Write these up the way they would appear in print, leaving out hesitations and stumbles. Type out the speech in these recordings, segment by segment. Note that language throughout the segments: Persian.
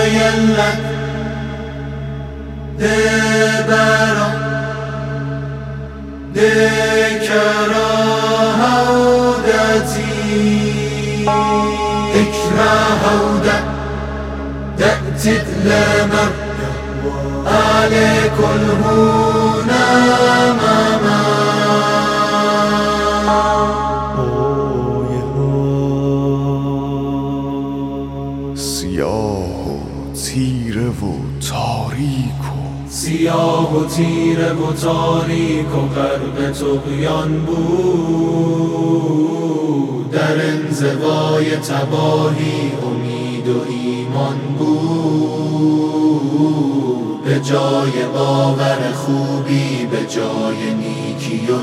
يلك دبرا دكرا هودتي اكره هودا دأتت لمر عليك الهنا ماما سیاه و تیره و تاریک و غرق طغیان بود، در انزوای تباهی امید و ایمان بود، به جای باور خوبی به جای نیکی و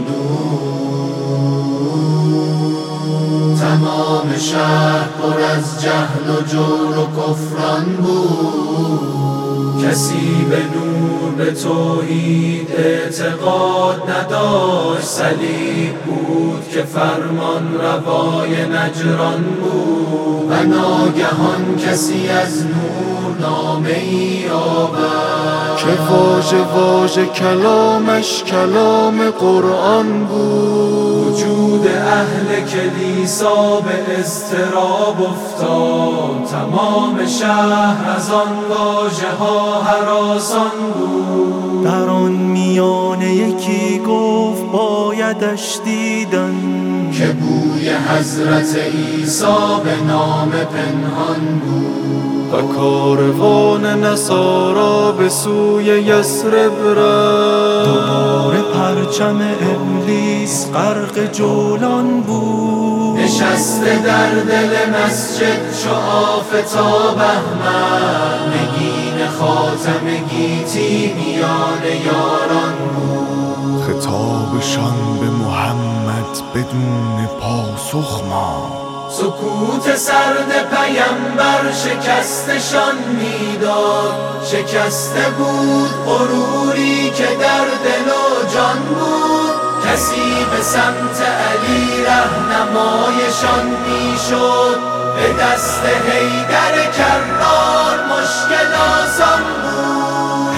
نور، تمام شهر پر از جهل و جور و کفران بود. کسی به نور به توحید اعتقاد نداشت، صلیب بود که فرمان روای نجران بود، و ناگهان کسی از نور نامه‌ای آورد که واژه واژه کلامش کلام قرآن بود. وجود اهل کلیسا به اضطراب افتاد، تمام شهر از آن واژه ها هراسان بود. در آن میانه یکی گفت بایدش دیدن که بوی حضرت عیسی به نام پنهان بود. و کاروان نصارا به سوی یثرب رفت، دوباره پرچم ابلیس غرق جولان بود. نشسته در دل مسجد چو آفتاب احمد، نگین خاتم گیتی میان یاران بود. خطابشان به محمد بدون پاسخ ماند، سکوت سرد پیمبر شکستشان میداد. شکسته بود غروری که در دل و جان بود، کسی به سمت علی رهنمایشان میشد. به دست حیدر کرار مشکل آسان بود.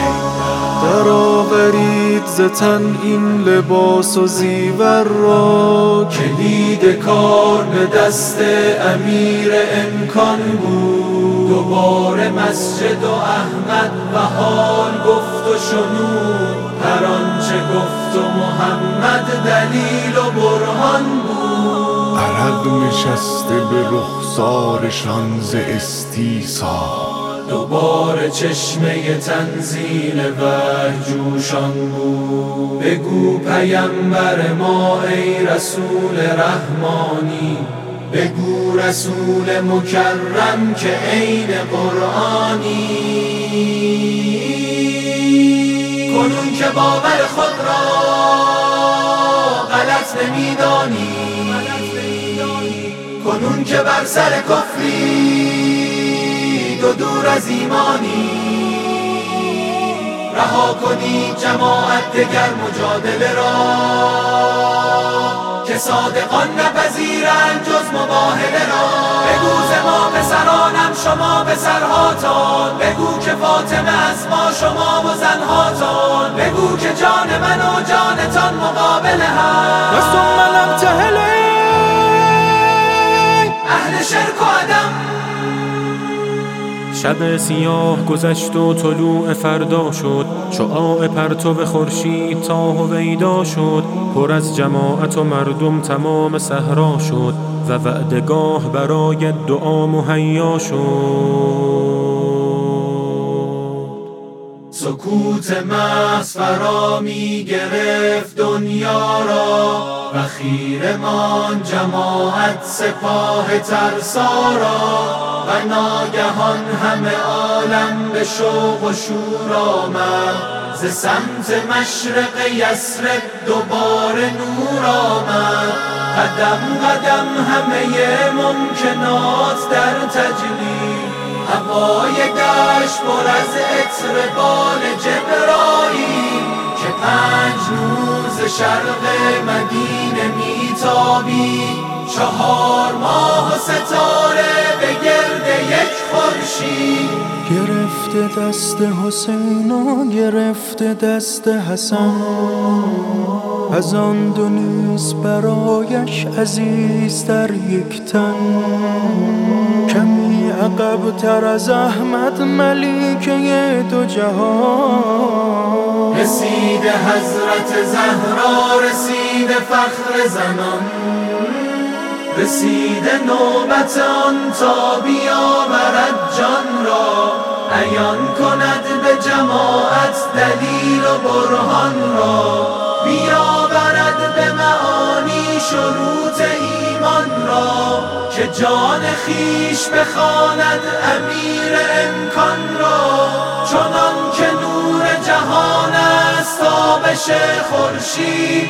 درآورید ز تن این لباس و زیور را، کلید کار به دست امیر امکان بود. دوباره مسجد و احمد و حال گفت و شنود، هر آنچه گفت و محمد دلیل و برهان بود. عرق نشسته به رخسارشان ز استیصال، دوباره چشمه تنزیل وحی جوشان بود. بگو پیمبر ما ای رسول رحمانی، بگو رسول مکرم که عین قرآنی. کنون که باور خود را غلط نمیدانی، کنون که بر سر کفری دو دور از ایمانی، رها کنید جماعت دگر مجادله را، که صادقان نپذیرند جز مباهله را. بگو ز ما پسرانم شما پسرهاتان، بگو که فاطمه از ما شما و زنهاتان، بگو که جان من و جانتان مقابل هم. و ثم لم تهلی اهل شرک و عدم. شب سیاه گذشت و طلوع فردا شد، شعاع پرتو خورشید تا هویدا شد. پر از جماعت و مردم تمام صحرا شد، و وعدگاه برای دعا مهیا شد. سکوت محض فرا می گرفت دنیا را، و خیره ماند جماعت سپاه ترسا را. و ناگهان همه عالم به شوق و شور آمد، ز سمت مشرق یثرب دوباره نور آمد. قدم قدم همه ممکنات در تجلی، هوای دشت پر از عطر بال جبرائیل، که 5 نور ز شرق مدینه میتابید. 4 ماه و ستاره به گرد یک خورشید، گرفته دست حسین و گرفته دست حسن، از آن دو نیز برایش عزیزتر یک تن. کمی عقب تر از احمد ملیکه دو جهان، رسیده حضرت زهرا، رسیده فخر زنان، رسیده نوبت آن تا بیاورد جان را، عیان کند به جماعت دلیل و برهان را، بیاورد به معانی شروط ایمان را، که جان خیش بخواند امیر امکان را، چنان که نور جهان است تابش خورشید،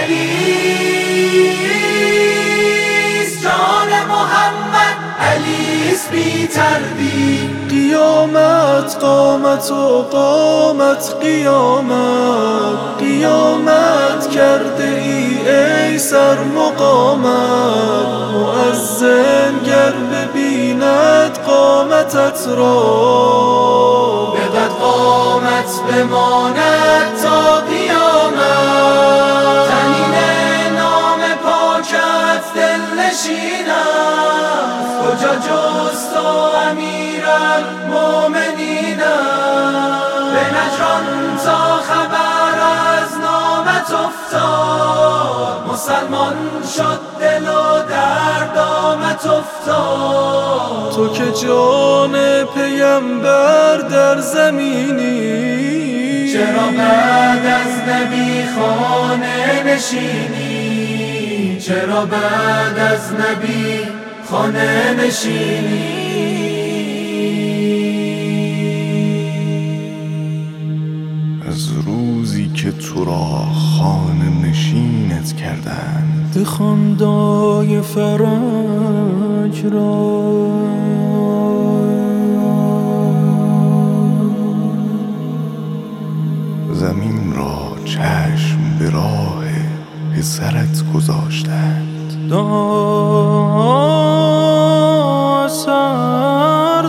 علیست جان محمد، علیست بی تردید. قیامت قامت و قامت قیامت، قیامت کرده ای سر مقامت، مؤذن گر ببیند قامتت را، بقد قامت بماند تا قیامت، تنین نام پاکت دلنشین است، کجا جز تو امیرالمؤمنین است، به نجران تا خبر از نامت افتاد، مسلمان شد دل و در دامت افتاد. تو که جان پیمبر در زمینی، چرا بعد از نبی خانه نشینی، چرا بعد از نبی خانه نشینی. از روزی که تو را خانه نشینت کردند، خواندای فرج را، زمین را چشم به راه پسرت گذاشتند. سر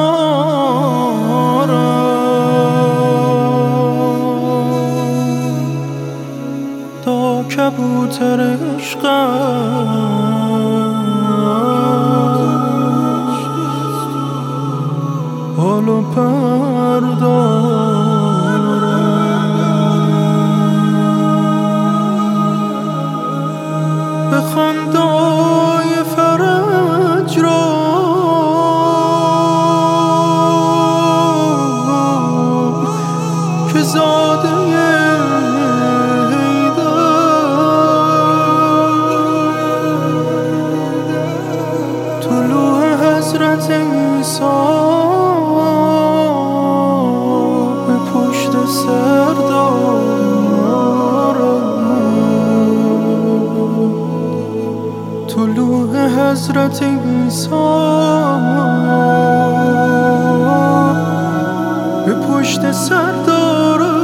دارم تا کبوتر عشقش حال و پر دارم. بخوان دعای فرج را، که زاده حضرت عیسی به پشت سر دارم، طلوع حضرت عیسی به پشت سر دارم.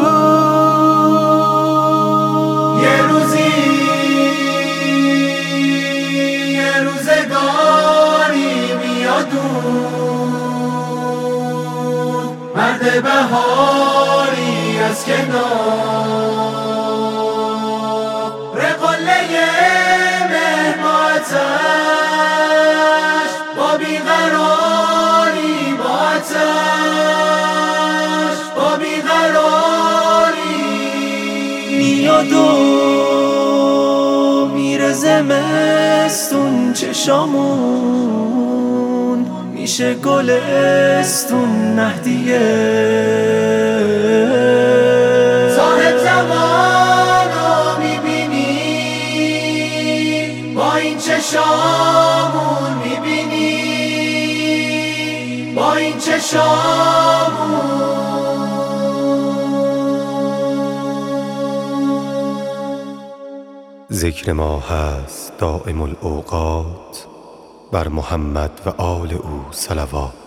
یه روزی یه روزگاری مرد بهاری از کنار، قله مهماتش با بیقراری، با آتش با بیقراری میاد و میره زمستون، چشامون میشه گلستون نهدیه، صاحب زمانو میبینی با این چشامون، میبینی با این چشامون. ذکر ما هست دائم الاوقات، بر محمد و آل او صلوات.